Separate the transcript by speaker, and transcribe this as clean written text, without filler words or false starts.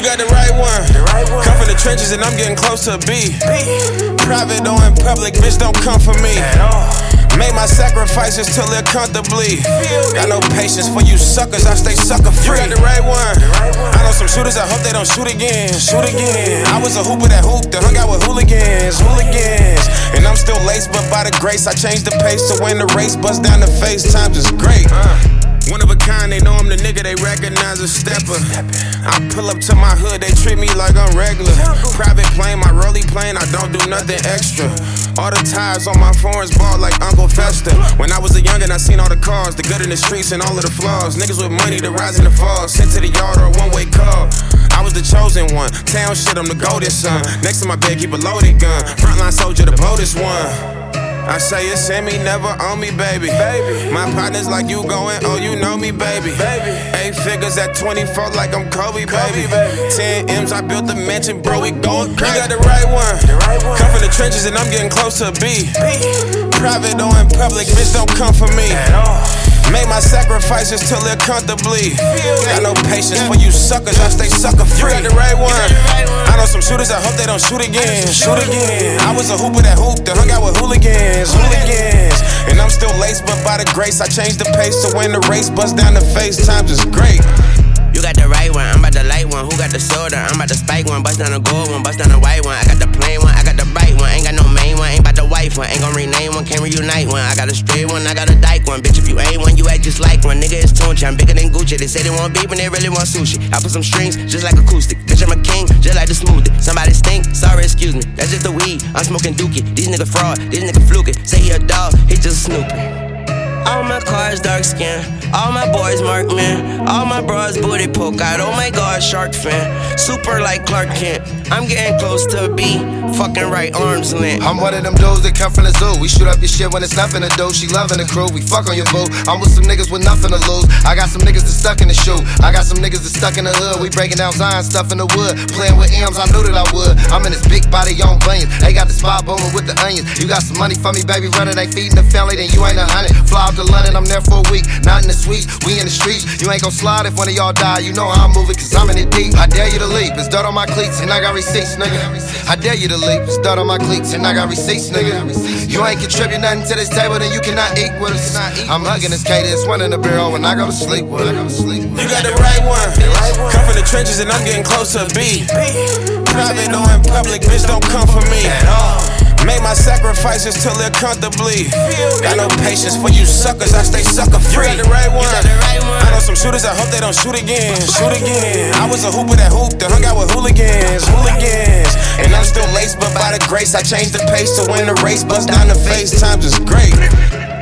Speaker 1: got the right one. Come from the trenches and I'm getting close to a B. Private or in public, bitch, don't come for me. Made my sacrifices to live comfortably. Got no patience for you suckers, I stay sucker free. You got the right one. I know some shooters, I hope they don't shoot again. Shoot again. I was a hooper that hooped and hung out with hooligans. And I'm still laced, but by the grace, I changed the pace to win the race. Bust down the face, times is great. One of a kind, they know I'm the nigga, they recognize a stepper. I pull up to my hood, they treat me like I'm regular. Private plane, my rollie plane, I don't do nothing extra. All the tires on my foreigns ball like Uncle Fester. When I was a youngin', I seen all the cars, the good in the streets and all of the flaws. Niggas with money, the rise and the fall, sent to the yard or a one-way call. I was the chosen one, town shit, I'm the golden son. Next to my bed, keep a loaded gun. Frontline soldier, the boldest one. I say it's in me, never on me, baby. My partner's like you going, oh, you know me, baby. 8 figures at 24 like I'm Kobe, baby. 10 M's, I built the mansion, bro, we going crazy. You got the right one. Come from the trenches and I'm getting close to a B. Private or in public, bitch, don't come for me. Made my sacrifices to live comfortably. Got no patience for you suckers, I stay sucker free. You got the right one. I know some shooters, I hope they don't shoot again. I was a hooper that hooped and hung out with hooligans. And I'm still laced, but by the grace, I changed the pace to win the race. Bust down the face, times is great.
Speaker 2: You got the right one, I'm about the light one. Who got the soda? I'm about the spike one. Bust down the gold one, bust down the white one. I got the plain one, I got the bright one. Ain't got no main one, ain't about the wife one. Ain't gon' rename one, can't reunite one. I got a straight one, I got a dyke one. Bitch, if you ain't one, you act just like one. Nigga, it's Tunchi, I'm bigger than Gucci. They say they want beef, but they really want sushi. I put some strings, just like acoustic. Bitch, I'm a king, just like the smoothie. Somebody stink, sorry, excuse me. That's just the weed, I'm smoking dookie. These niggas fraud, these niggas fluking. Say he a dog, he just snooping. All my cars dark skin, all my boys mark man. All my bros booty poke out, oh my god, shark fin. Super like Clark Kent, I'm getting close to a B. Fucking right arms length.
Speaker 3: I'm one of them dudes that come from the zoo. We shoot up your shit when it's nothing to do. She loving the crew, we fuck on your boo. I'm with some niggas with nothing to lose. I got some niggas that stuck in the shoe. I got some niggas that stuck in the hood. We breaking down Zion stuff in the wood. Playing with M's, I knew that I would. I'm in this big body on bunions. They got the spot booming with the onions. You got some money for me, baby, running. They feeding the family, then you ain't 100. Fly out to London, I'm there for a week. Not in the suites, we in the streets. You ain't gon' slide if one of y'all die. You know how I'm moving, cause I'm in it deep. I dare you to leap, it's dirt on my cleats, and I got receipts, nigga. I dare you to leap, it's dirt on my cleats, and I got receipts, nigga. You ain't contribute nothing to this table, then you cannot eat with us. I'm hugging this Katie, it's one in the bureau when I go to sleep with her.
Speaker 1: You got the right one. Come from the trenches and I'm getting close to a B. Private or in public, bitch, don't come for me. Made my sacrifices to live comfortably. Got no patience for you suckers, I stay sucker free. You got the right one. I know some shooters, I hope they don't shoot again. I was a hooper that hooped and hung out with hooligans. And I'm still laced, but by the grace, I changed the pace to win the race. Bust down the face, times is great.